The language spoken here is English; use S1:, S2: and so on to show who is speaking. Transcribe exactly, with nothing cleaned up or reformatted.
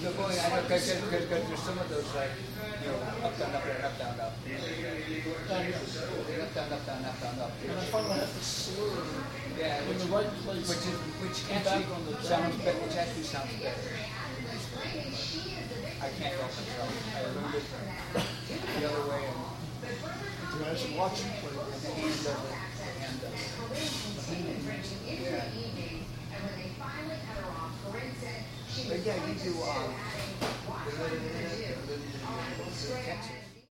S1: the going, I know, because there's some of those like, you know, up, down, up, down, up, down, up.
S2: Down, yeah.
S1: Up, down, up, down, up, down, up.
S2: And I finally have to slur
S1: Yeah,
S2: in
S1: which,
S2: the right place.
S1: which is, which
S2: and
S1: actually
S2: back on the
S1: sounds
S2: down.
S1: better, which actually sounds better. I can't help myself. I learned it the other way. And,
S2: I should watch him play.
S1: and the hand does it. The hand does it. Yeah. But yeah, you do, um, Texas.